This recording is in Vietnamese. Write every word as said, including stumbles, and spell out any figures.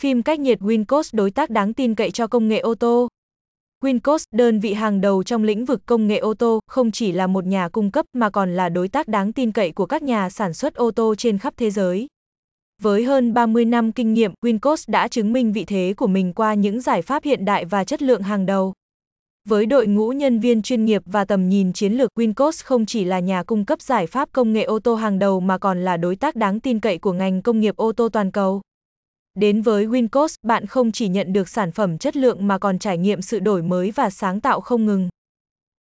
Phim cách nhiệt Wincos, đối tác đáng tin cậy cho công nghệ ô tô. Wincos, đơn vị hàng đầu trong lĩnh vực công nghệ ô tô, không chỉ là một nhà cung cấp mà còn là đối tác đáng tin cậy của các nhà sản xuất ô tô trên khắp thế giới. Với hơn ba mươi năm kinh nghiệm, Wincos đã chứng minh vị thế của mình qua những giải pháp hiện đại và chất lượng hàng đầu. Với đội ngũ nhân viên chuyên nghiệp và tầm nhìn chiến lược, Wincos không chỉ là nhà cung cấp giải pháp công nghệ ô tô hàng đầu mà còn là đối tác đáng tin cậy của ngành công nghiệp ô tô toàn cầu. Đến với Wincos, bạn không chỉ nhận được sản phẩm chất lượng mà còn trải nghiệm sự đổi mới và sáng tạo không ngừng.